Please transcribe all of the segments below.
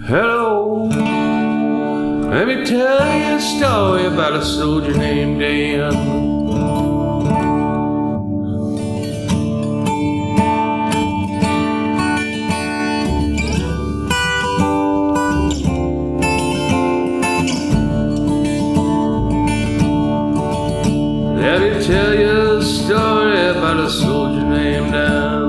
Hello, let me tell you a story about a soldier named Dan. Let me tell you a story about a soldier named Dan.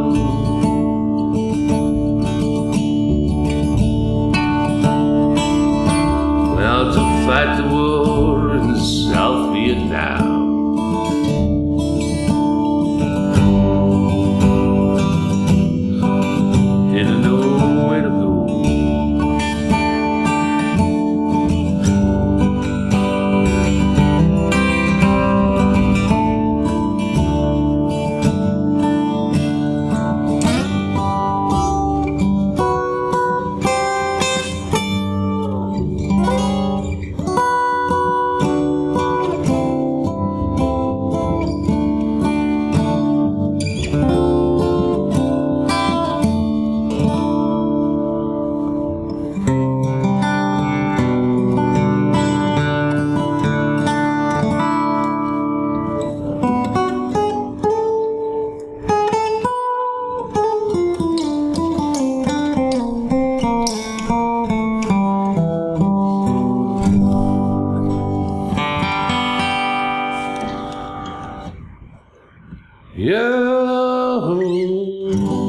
Well, to fight the war in South Vietnam. Didn't know where to go. Yeah.